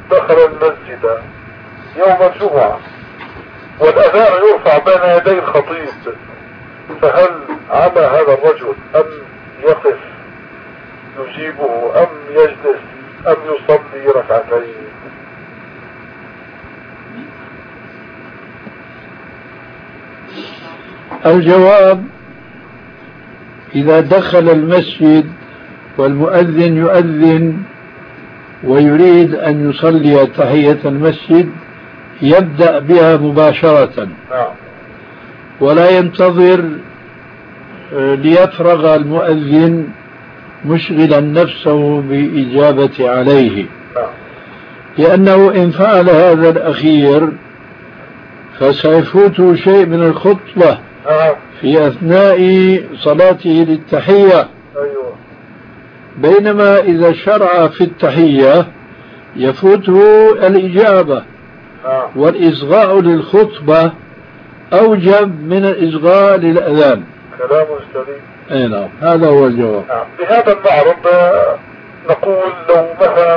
دخل المسجد يوم الجمعة والأذان يرفع بين يدي الخطيب، فهل على هذا الرجل أن يقف يجيبه أم يجلس أم يصلي ركعتين؟ الجواب: إذا دخل المسجد والمؤذن يؤذن ويريد أن يصلي تحية المسجد يبدأ بها مباشرة ولا ينتظر ليفرغ المؤذن مشغلا نفسه بإجابة عليه، لأنه إن فعل هذا الأخير فسيفوته شيء من الخطبة في أثناء صلاته للتحية، بينما إذا شرع في التحية يفوته الإجابة، والإصغاء للخطبة أوجب من الإصغاء للأذان. كلام سليم. نعم، هذا هو الجواب. بهذا المعرض نقول لو مثلا